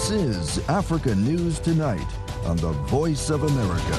This is Africa News Tonight on the Voice of America.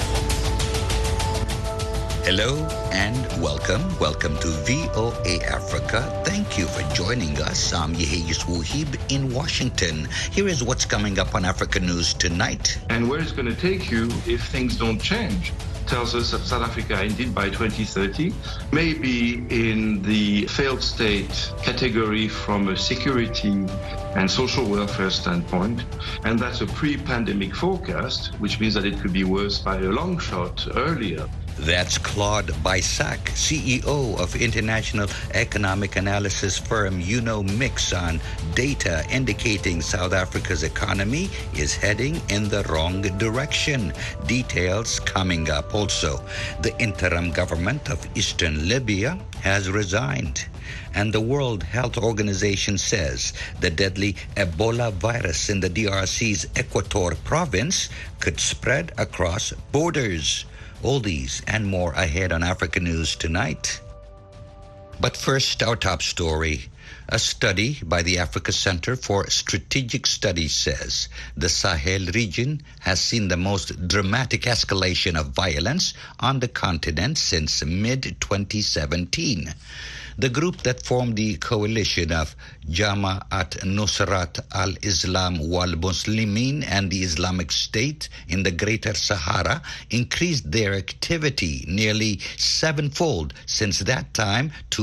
Hello and welcome. Welcome to VOA Africa. Thank you for joining us. I'm Yeheyus Wuhib in Washington. Here is what's coming up on Africa News Tonight. And where it's going to take you if things don't change. Tells us that South Africa, indeed, by 2030, may be in the failed state category from a security and social welfare standpoint. And that's a pre-pandemic forecast, which means that it could be worse by a long shot earlier. That's Claude Baisac, CEO of international economic analysis firm Mix, on data indicating South Africa's economy is heading in the wrong direction. Details coming up. Also, the interim government of Eastern Libya has resigned. And the World Health Organization says the deadly Ebola virus in the DRC's Equator province could spread across borders. All these and more ahead on Africa News Tonight. But first, our top story. A study by the Africa Center for Strategic Studies says the Sahel region has seen the most dramatic escalation of violence on the continent since mid-2017. The group that formed the coalition of Jama'at Nusrat al-Islam wal-Muslimin and the Islamic State in the Greater Sahara increased their activity nearly sevenfold since that time to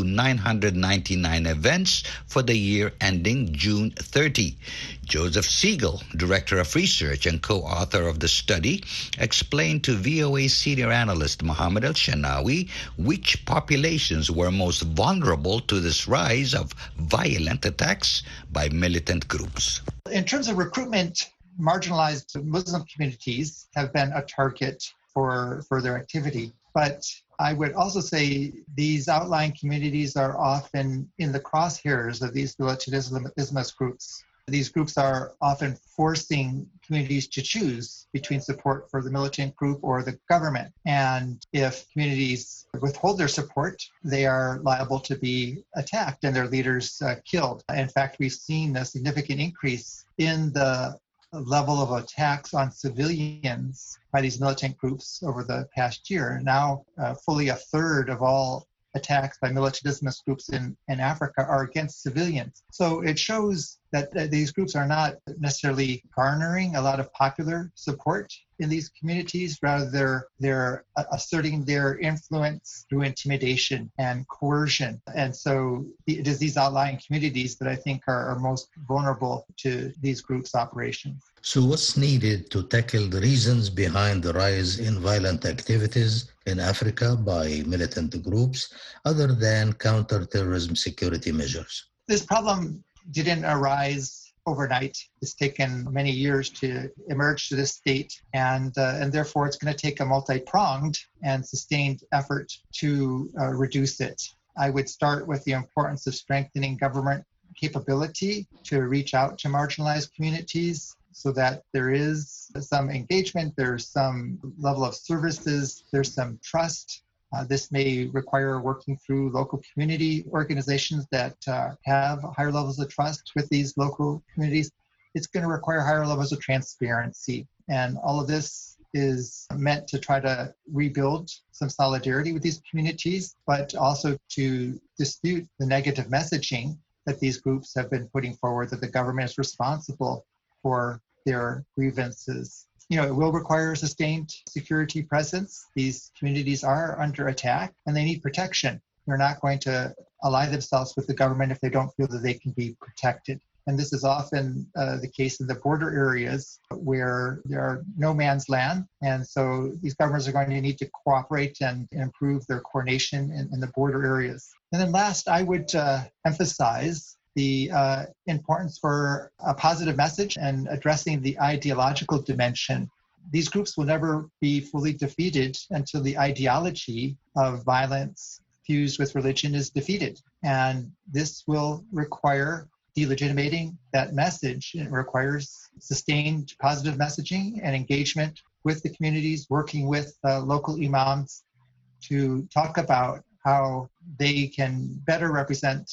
999 events for the year ending June 30. Joseph Siegel, Director of Research and co-author of the study, explained to VOA senior analyst Mohammed El-Shanawi which populations were most vulnerable to this rise of violent attacks by militant groups. In terms of recruitment, marginalized Muslim communities have been a target for further activity. But I would also say these outlying communities are often in the crosshairs of these militant Islamist groups. These groups are often forcing communities to choose between support for the militant group or the government. And if communities withhold their support, they are liable to be attacked and their leaders killed. In fact, we've seen a significant increase in the level of attacks on civilians by these militant groups over the past year. Now, fully a third of all attacks by militant Islamist groups in Africa are against civilians. So it shows that these groups are not necessarily garnering a lot of popular support in these communities. Rather, they're asserting their influence through intimidation and coercion. And so it is these outlying communities that I think are most vulnerable to these groups' operations. So what's needed to tackle the reasons behind the rise in violent activities in Africa by militant groups other than counterterrorism security measures? This problem didn't arise overnight. It's taken many years to emerge to this state, and therefore it's going to take a multi-pronged and sustained effort to reduce it. I would start with the importance of strengthening government capability to reach out to marginalized communities so that there is some engagement, there's some level of services, there's some trust. This may require working through local community organizations that have higher levels of trust with these local communities. It's going to require higher levels of transparency. And all of this is meant to try to rebuild some solidarity with these communities, but also to dispute the negative messaging that these groups have been putting forward, that the government is responsible for their grievances. It will require a sustained security presence. These communities are under attack and they need protection. They're not going to ally themselves with the government if they don't feel that they can be protected. And this is often the case in the border areas where there are no man's land. And so these governments are going to need to cooperate and improve their coordination in the border areas. And then last, I would emphasize the importance for a positive message and addressing the ideological dimension. These groups will never be fully defeated until the ideology of violence fused with religion is defeated. And this will require delegitimating that message. It requires sustained positive messaging and engagement with the communities, working with local imams to talk about how they can better represent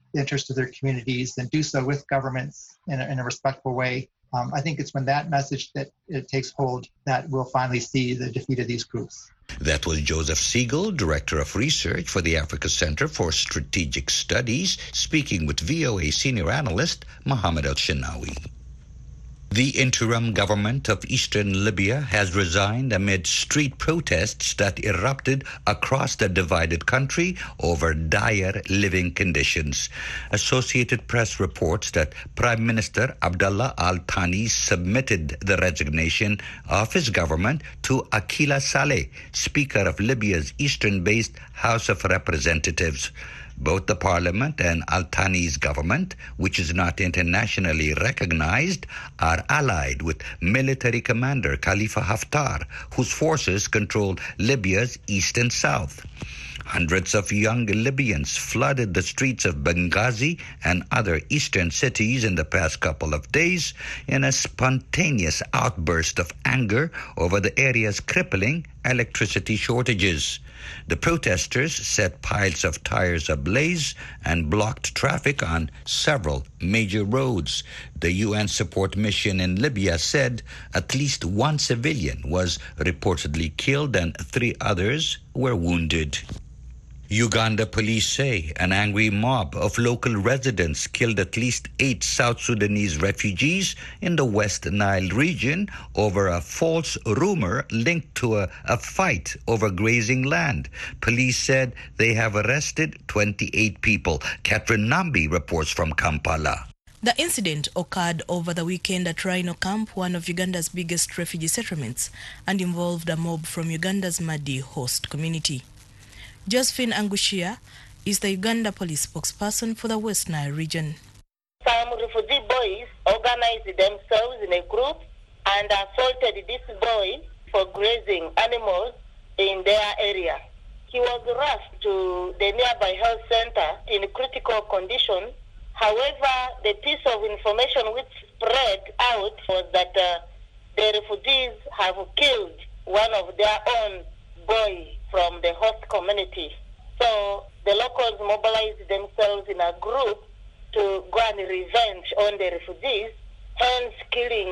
the interest of their communities and do so with governments in a respectful way. I think it's when that message that it takes hold that we'll finally see the defeat of these groups. That was Joseph Siegel, Director of Research for the Africa Center for Strategic Studies, speaking with VOA senior analyst Mohammed El-Shinawi. The interim government of eastern Libya has resigned amid street protests that erupted across the divided country over dire living conditions. Associated Press reports that Prime Minister Abdallah Al-Thani submitted the resignation of his government to Akila Saleh, Speaker of Libya's eastern-based House of Representatives. Both the parliament and Al-Thani's government, which is not internationally recognized, are allied with military commander Khalifa Haftar, whose forces control Libya's east and south. Hundreds of young Libyans flooded the streets of Benghazi and other eastern cities in the past couple of days in a spontaneous outburst of anger over the area's crippling electricity shortages. The protesters set piles of tires ablaze and blocked traffic on several major roads. The UN support mission in Libya said at least one civilian was reportedly killed and 3 others were wounded. Uganda police say an angry mob of local residents killed at least 8 South Sudanese refugees in the West Nile region over a false rumor linked to a fight over grazing land. Police said they have arrested 28 people. Catherine Nambi reports from Kampala. The incident occurred over the weekend at Rhino Camp, one of Uganda's biggest refugee settlements, and involved a mob from Uganda's Madi host community. Josephine Angushia is the Uganda police spokesperson for the West Nile region. Some refugee boys organized themselves in a group and assaulted this boy for grazing animals in their area. He was rushed to the nearby health center in critical condition. However, the piece of information which spread out was that the refugees have killed one of their own boys from the host community. So the locals mobilized themselves in a group to go and revenge on the refugees, hence killing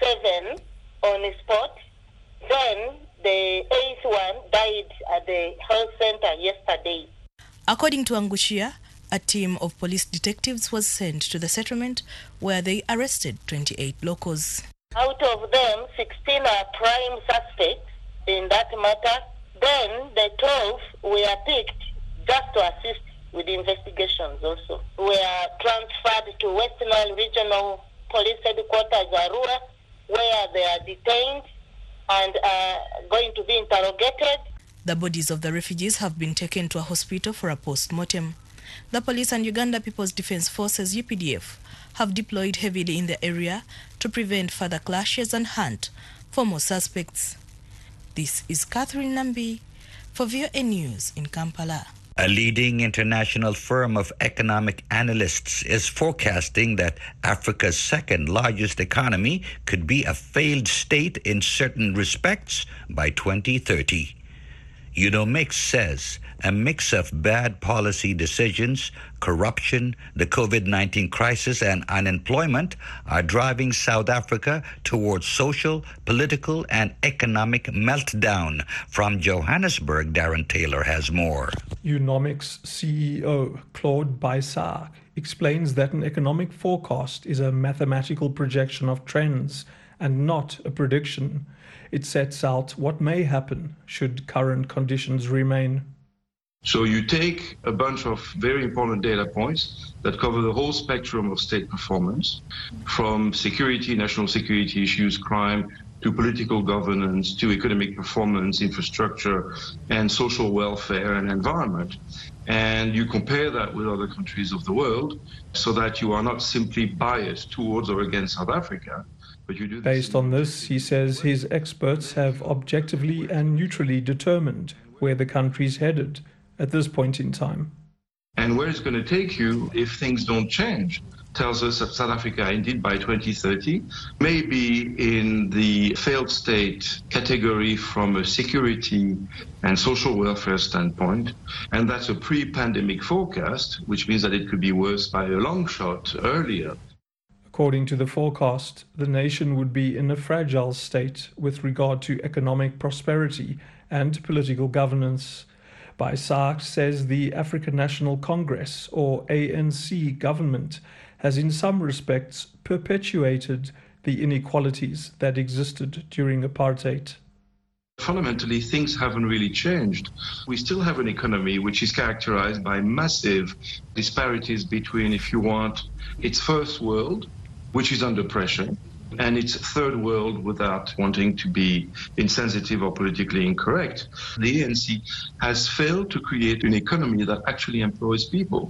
7 on the spot. Then the 8th one died at the health center yesterday. According to Angushia, a team of police detectives was sent to the settlement where they arrested 28 locals. Out of them, 16 are prime suspects in that matter. Then the 12 were picked just to assist with the investigations also. We are transferred to West Nile Regional Police Headquarters, Arua, where they are detained and are going to be interrogated. The bodies of the refugees have been taken to a hospital for a post-mortem. The police and Uganda People's Defence Forces, UPDF, have deployed heavily in the area to prevent further clashes and hunt for more suspects. This is Catherine Nambi for VOA News in Kampala. A leading international firm of economic analysts is forecasting that Africa's second largest economy could be a failed state in certain respects by 2030. UNOMIX says a mix of bad policy decisions, corruption, the COVID-19 crisis, and unemployment are driving South Africa towards social, political, and economic meltdown. From Johannesburg, Darren Taylor has more. UNOMIX CEO Claude Baissac explains that an economic forecast is a mathematical projection of trends and not a prediction. It sets out what may happen should current conditions remain. So you take a bunch of very important data points that cover the whole spectrum of state performance, from security, national security issues, crime, to political governance, to economic performance, infrastructure, and social welfare and environment. And you compare that with other countries of the world so that you are not simply biased towards or against South Africa. Based on this, he says his experts have objectively and neutrally determined where the country's headed at this point in time. And where it's going to take you if things don't change tells us that South Africa, indeed by 2030, may be in the failed state category from a security and social welfare standpoint. And that's a pre-pandemic forecast, which means that it could be worse by a long shot earlier. According to the forecast, the nation would be in a fragile state with regard to economic prosperity and political governance. Baisakh says the African National Congress, or ANC, government has in some respects perpetuated the inequalities that existed during apartheid. Fundamentally, things haven't really changed. We still have an economy which is characterized by massive disparities between, if you want, its first world, which is under pressure, and its third world, without wanting to be insensitive or politically incorrect. The ANC has failed to create an economy that actually employs people.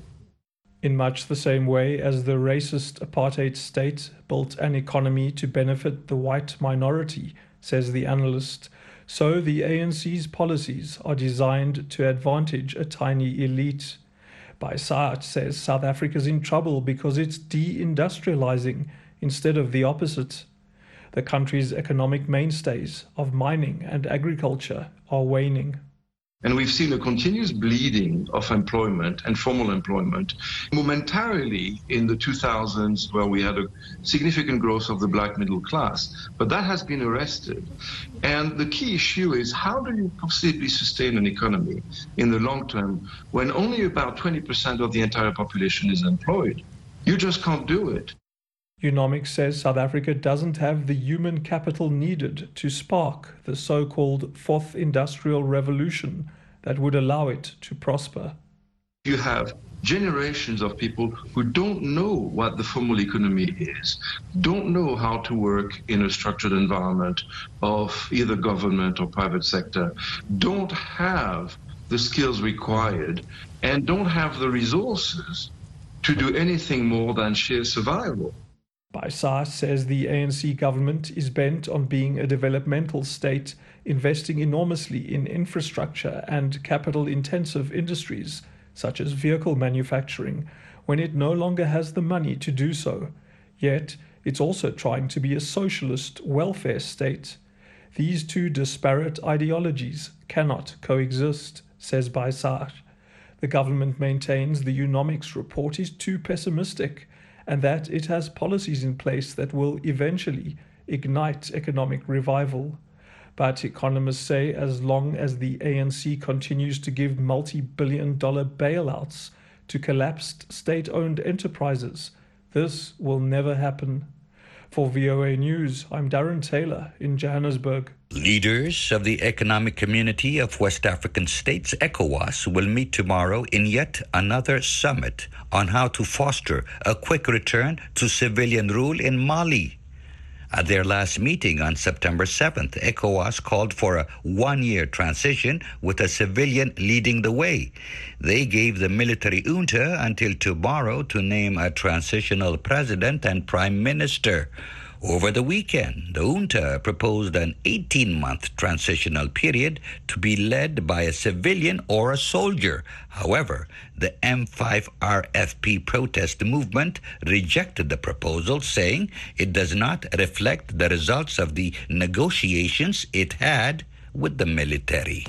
In much the same way as the racist apartheid state built an economy to benefit the white minority, says the analyst, so the ANC's policies are designed to advantage a tiny elite. Baisakh says South Africa's in trouble because it's deindustrializing instead of the opposite. The country's economic mainstays of mining and agriculture are waning. And we've seen a continuous bleeding of employment and formal employment momentarily in the 2000s, where we had a significant growth of the black middle class. But that has been arrested. And the key issue is, how do you possibly sustain an economy in the long term when only about 20% of the entire population is employed? You just can't do it. Unomics says South Africa doesn't have the human capital needed to spark the so-called fourth industrial revolution that would allow it to prosper. You have generations of people who don't know what the formal economy is, don't know how to work in a structured environment of either government or private sector, don't have the skills required, and don't have the resources to do anything more than sheer survival. Baisakh says the ANC government is bent on being a developmental state, investing enormously in infrastructure and capital-intensive industries, such as vehicle manufacturing, when it no longer has the money to do so. Yet, it's also trying to be a socialist welfare state. These two disparate ideologies cannot coexist, says Baisakh. The government maintains the Unomics report is too pessimistic, and that it has policies in place that will eventually ignite economic revival. But economists say as long as the ANC continues to give multi-billion-dollar bailouts to collapsed state-owned enterprises, this will never happen. For VOA News, I'm Darren Taylor in Johannesburg. Leaders of the Economic Community of West African States, ECOWAS, will meet tomorrow in yet another summit on how to foster a quick return to civilian rule in Mali. At their last meeting on September 7th, ECOWAS called for a one-year transition with a civilian leading the way. They gave the military junta until tomorrow to name a transitional president and prime minister. Over the weekend, the junta proposed an 18-month transitional period to be led by a civilian or a soldier. However, the M5 RFP protest movement rejected the proposal, saying it does not reflect the results of the negotiations it had with the military.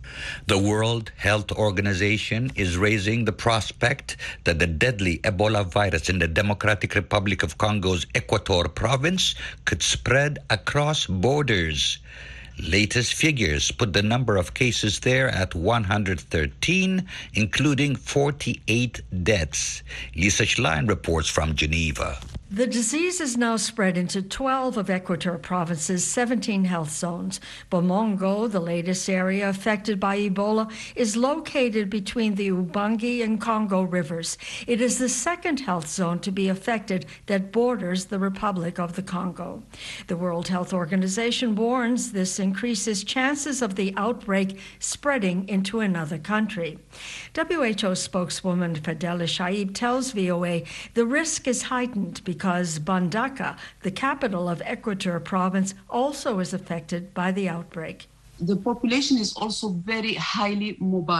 The World Health Organization is raising the prospect that the deadly Ebola virus in the Democratic Republic of Congo's Equator province could spread across borders. Latest figures put the number of cases there at 113, including 48 deaths. Lisa Schlein reports from Geneva. The disease is now spread into 12 of Equator Province's 17 health zones. Bomongo, the latest area affected by Ebola, is located between the Ubangi and Congo rivers. It is the second health zone to be affected that borders the Republic of the Congo. The World Health Organization warns this increases chances of the outbreak spreading into another country. WHO spokeswoman Fadela Shaib tells VOA the risk is heightened because Bandaka, the capital of Equator Province, also is affected by the outbreak. The population is also very highly mobile.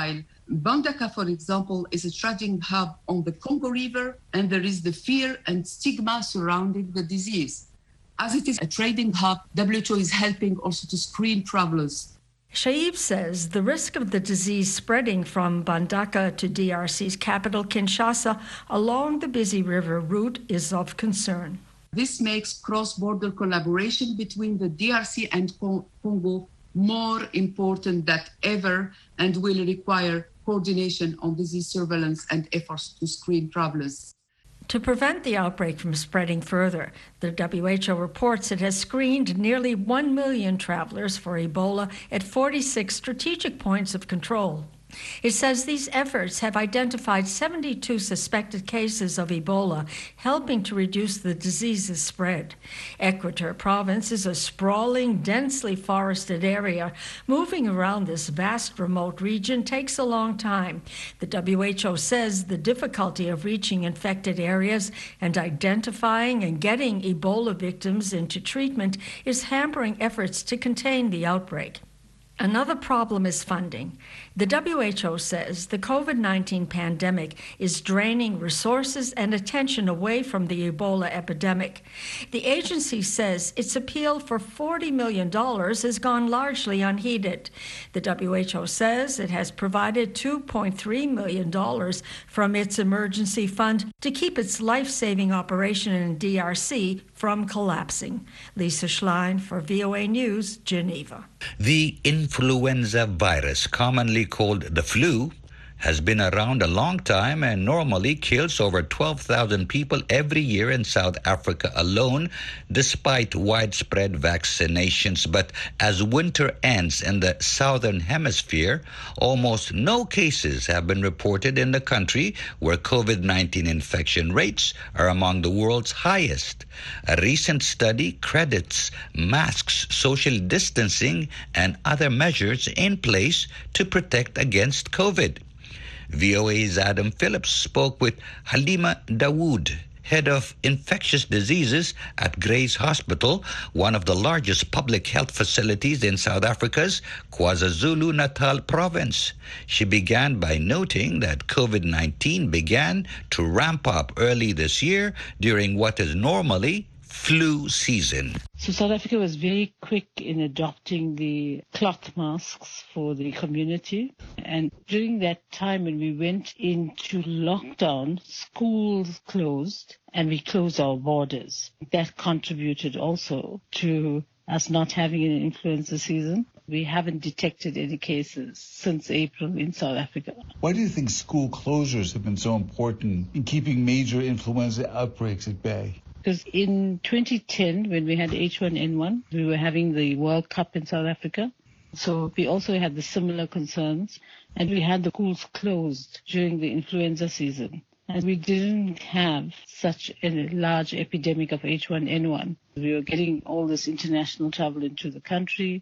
Mbandaka, for example, is a trading hub on the Congo River, and there is the fear and stigma surrounding the disease. As it is a trading hub, WHO is helping also to screen travelers. Shaib says the risk of the disease spreading from Mbandaka to DRC's capital, Kinshasa, along the busy river route is of concern. This makes cross-border collaboration between the DRC and Congo more important than ever and will require coordination on disease surveillance and efforts to screen travelers. To prevent the outbreak from spreading further, the WHO reports it has screened nearly 1 million travelers for Ebola at 46 strategic points of control. It says these efforts have identified 72 suspected cases of Ebola, helping to reduce the disease's spread. Equateur Province is a sprawling, densely forested area. Moving around this vast remote region takes a long time. The WHO says the difficulty of reaching infected areas and identifying and getting Ebola victims into treatment is hampering efforts to contain the outbreak. Another problem is funding. The WHO says the COVID-19 pandemic is draining resources and attention away from the Ebola epidemic. The agency says its appeal for $40 million has gone largely unheeded. The WHO says it has provided $2.3 million from its emergency fund to keep its life-saving operation in DRC from collapsing. Lisa Schlein for VOA News, Geneva. The influenza virus, commonly called the flu, has been around a long time and normally kills over 12,000 people every year in South Africa alone, despite widespread vaccinations. But as winter ends in the southern hemisphere, almost no cases have been reported in the country, where COVID-19 infection rates are among the world's highest. A recent study credits masks, social distancing, and other measures in place to protect against COVID. VOA's Adam Phillips spoke with Halima Dawood, head of infectious diseases at Gray's Hospital, one of the largest public health facilities in South Africa's KwaZulu-Natal province. She began by noting that COVID-19 began to ramp up early this year during what is normally flu season. So South Africa was very quick in adopting the cloth masks for the community. And during that time when we went into lockdown, schools closed and we closed our borders. That contributed also to us not having an influenza season. We haven't detected any cases since April in South Africa. Why do you think school closures have been so important in keeping major influenza outbreaks at bay? Because in 2010, when we had H1N1, we were having the World Cup in South Africa. So we also had the similar concerns, and we had the schools closed during the influenza season. And we didn't have such a large epidemic of H1N1. We were getting all this international travel into the country.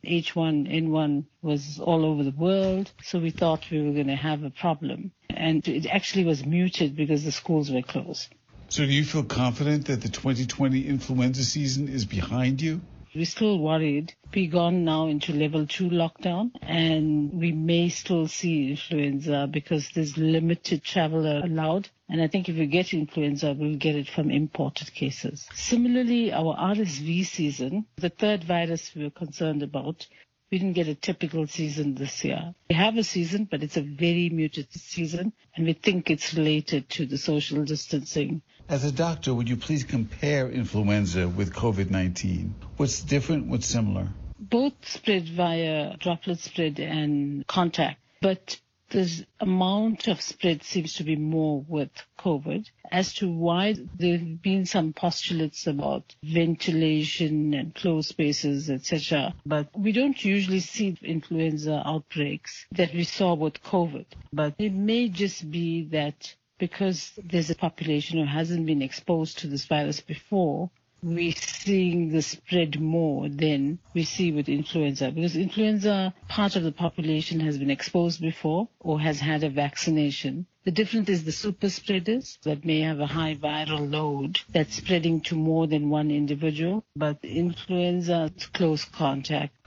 H1N1 was all over the world. So we thought we were going to have a problem. And it actually was muted because the schools were closed. So do you feel confident that the 2020 influenza season is behind you? We're still worried. We've gone now into level 2 lockdown, and we may still see influenza because there's limited travel allowed. And I think if we get influenza, we'll get it from imported cases. Similarly, our RSV season, the third virus we were concerned about, we didn't get a typical season this year. We have a season, but it's a very muted season, and we think it's related to the social distancing. As a doctor, would you please compare influenza with COVID-19? What's different, what's similar? Both spread via droplet spread and contact, but the amount of spread seems to be more with COVID. As to why, there have been some postulates about ventilation and closed spaces, etc. But we don't usually see influenza outbreaks that we saw with COVID. But it may just be that because there's a population who hasn't been exposed to this virus before, we're seeing the spread more than we see with influenza. Because influenza, part of the population has been exposed before or has had a vaccination. The difference is the super spreaders that may have a high viral load that's spreading to more than one individual. But influenza, it's close contact.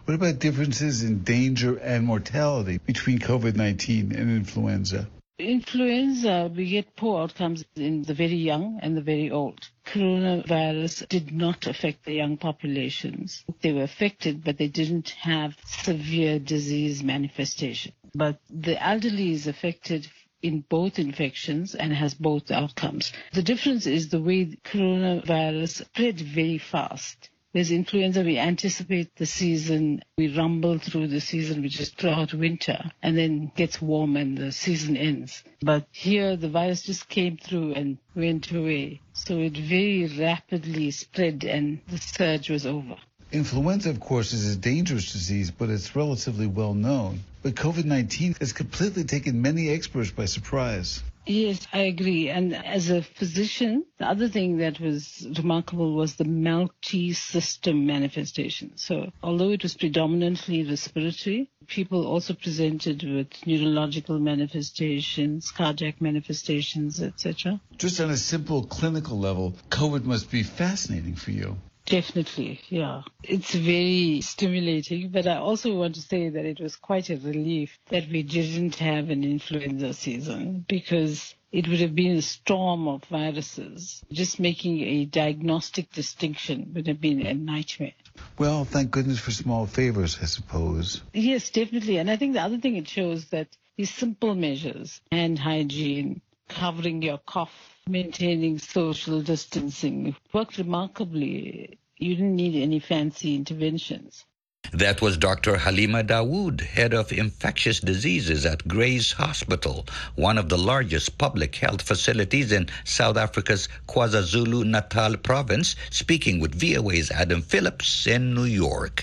What about differences in danger and mortality between COVID-19 and influenza? Influenza, we get poor outcomes in the very young and the very old. Coronavirus did not affect the young populations. They were affected, but they didn't have severe disease manifestation. But the elderly is affected in both infections and has both outcomes. The difference is the way coronavirus spread very fast. Whereas influenza, we anticipate the season, we rumble through the season, which is throughout winter, and then gets warm and the season ends. But here, the virus just came through and went away. So it very rapidly spread and the surge was over. Influenza, of course, is a dangerous disease, but it's relatively well known. But COVID-19 has completely taken many experts by surprise. Yes, I agree. And as a physician, the other thing that was remarkable was the multi-system manifestation. So although it was predominantly respiratory, people also presented with neurological manifestations, cardiac manifestations, etc. Just on a simple clinical level, COVID must be fascinating for you. Definitely, yeah. It's very stimulating, but I also want to say that it was quite a relief that we didn't have an influenza season, because it would have been a storm of viruses. Just making a diagnostic distinction would have been a nightmare. Well, thank goodness for small favors, I suppose. Yes, definitely. And I think the other thing it shows that these simple measures, hand hygiene, covering your cough, maintaining social distancing, worked remarkably. You didn't need any fancy interventions. That was Dr. Halima Dawood, head of infectious diseases at Gray's Hospital, one of the largest public health facilities in South Africa's KwaZulu-Natal province, speaking with VOA's Adam Phillips in New York.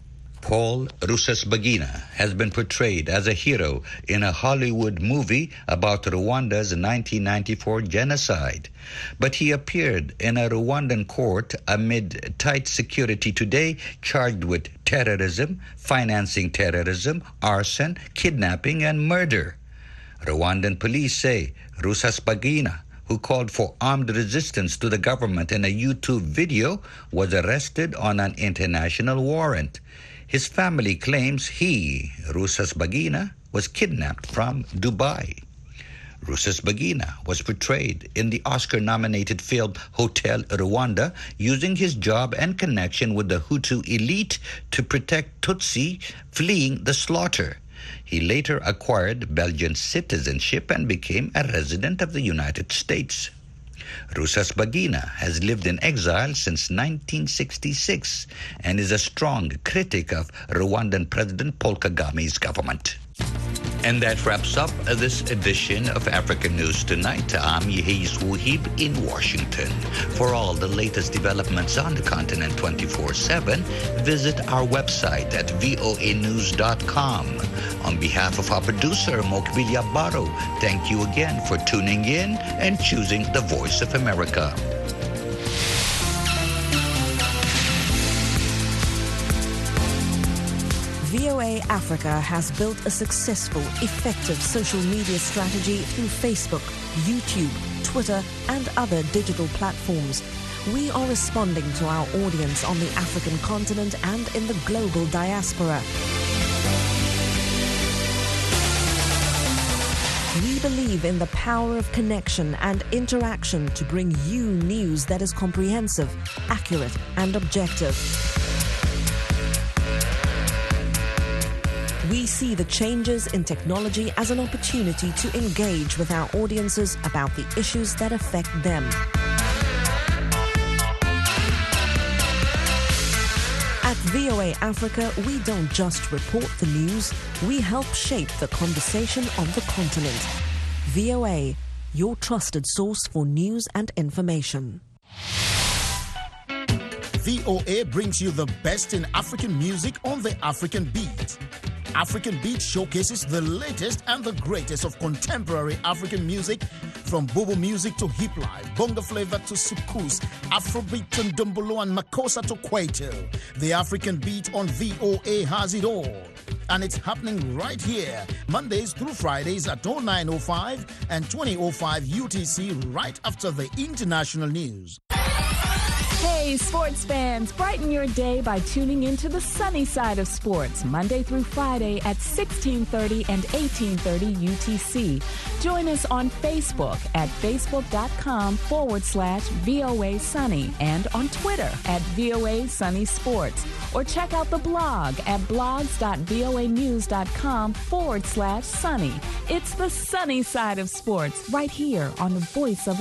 Paul Rusesabagina has been portrayed as a hero in a Hollywood movie about Rwanda's 1994 genocide. But he appeared in a Rwandan court amid tight security today, charged with terrorism, financing terrorism, arson, kidnapping, and murder. Rwandan police say Rusesabagina, who called for armed resistance to the government in a YouTube video, was arrested on an international warrant. His family claims he, Rusesabagina, was kidnapped from Dubai. Rusesabagina was portrayed in the Oscar-nominated film Hotel Rwanda, using his job and connection with the Hutu elite to protect Tutsi fleeing the slaughter. He later acquired Belgian citizenship and became a resident of the United States. Rusesabagina has lived in exile since 1966 and is a strong critic of Rwandan President Paul Kagame's government. And that wraps up this edition of African News Tonight. I'm Yehis Wuhib in Washington. For all the latest developments on the continent 24/7, visit our website at voanews.com. On behalf of our producer, Mokbilia Baro, thank you again for tuning in and choosing the Voice of America. VOA Africa has built a successful, effective social media strategy through Facebook, YouTube, Twitter, and other digital platforms. We are responding to our audience on the African continent and in the global diaspora. We believe in the power of connection and interaction to bring you news that is comprehensive, accurate, and objective. We see the changes in technology as an opportunity to engage with our audiences about the issues that affect them. At VOA Africa, we don't just report the news, we help shape the conversation on the continent. VOA, your trusted source for news and information. VOA brings you the best in African music on the African Beat. African Beat showcases the latest and the greatest of contemporary African music, from Bobo music to hip life, bongo flavor to soukous, Afrobeat and Dumbolo and Makossa to Kwaito. The African Beat on VOA has it all. And it's happening right here, Mondays through Fridays at 09:05 and 20:05 UTC, right after the international news. Hey, sports fans, brighten your day by tuning into the sunny side of sports, Monday through Friday at 1630 and 1830 UTC. Join us on Facebook at facebook.com/VOA Sunny and on Twitter at VOA Sunny Sports. Or check out the blog at blogs.voanews.com/sunny. It's the sunny side of sports right here on the Voice of